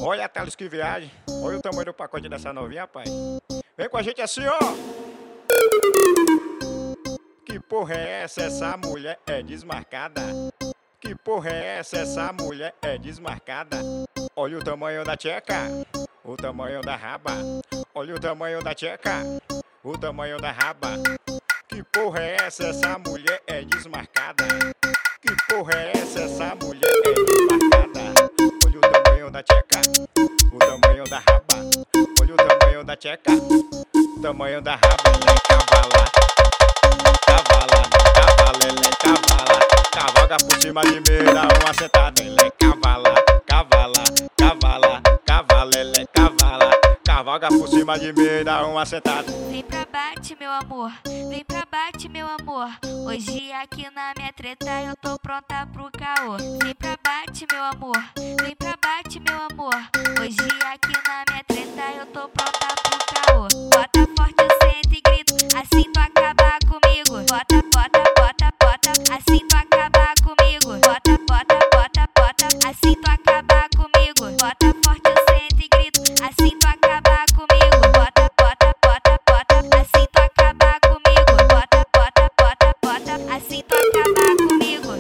Olha a Thales, que viagem. Olha o tamanho do pacote dessa novinha, rapaz. Vem com a gente assim, ó. Que porra é essa? Essa mulher é desmarcada. Que porra é essa? Essa mulher é desmarcada. Olha o tamanho da tcheca, o tamanho da raba. Olha o tamanho da tcheca, o tamanho da raba. Que porra é essa? Essa mulher é desmarcada. Que porra é essa? Essa mulher é desmarcada. Olha o tamanho da tcheca, o tamanho da raba. Olha o tamanho da tcheca, o tamanho da raba. Ela é cavala, cavala, cavala, ela é cavala. Cavalga por cima de mim, dá uma sentada. Ela é cavala, cavala, cavala, cavala, ela é cavala. Cavalga por cima de mim, dá uma sentada. Vem pra bate, meu amor, vem pra bate, meu amor. Hoje aqui na minha treta eu tô pronta pro caô. Vem pra bate, meu amor, vem pra bate, meu amor. Hoje aqui na minha treta eu tô pronta pro caô. Bota forte o centro e grito, assim tu acaba comigo. Bota, bota, bota, bota, assim tu acaba comigo. Bota, bota, bota, bota, assim tu acaba comigo. Bota forte o centro e grito, assim tu acaba comigo. Bota, bota, bota, bota, assim tu acaba comigo. Bota, bota, bota, bota, assim tu acaba comigo.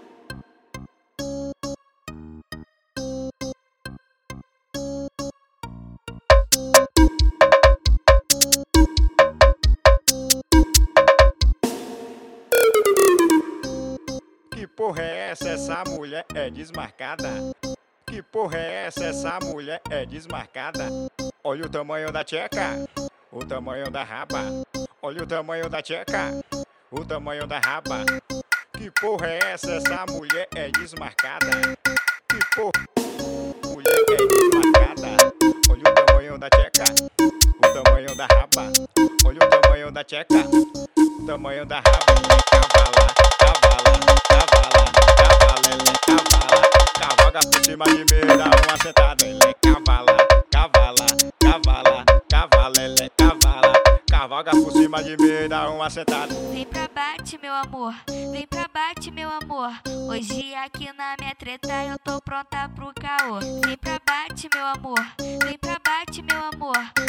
Que porra é essa? Essa mulher é desmarcada. Que porra é essa? Essa mulher é desmarcada. Olha o tamanho da tcheca, o tamanho da raba. Olha o tamanho da tcheca, o tamanho da raba. Que porra é essa? Essa mulher é desmarcada. Que porra, mulher é desmarcada. Olha o tamanho da tcheca, o tamanho da raba. Olha o tamanho da tcheca, o tamanho da raba. Ela é cavala, cavala, cavala, cavala, ela é cavala. Cavalga por cima de mim, dá uma sentada. Ela é cavala, cavala, cavala, cavala, ela é cavala. Cavalga por cima de mim, dá uma sentada. Vem pra bate, meu amor, vem pra bate, meu amor. Hoje aqui na minha treta eu tô pronta pro caô. Vem pra bate, meu amor, vem pra bate, meu amor.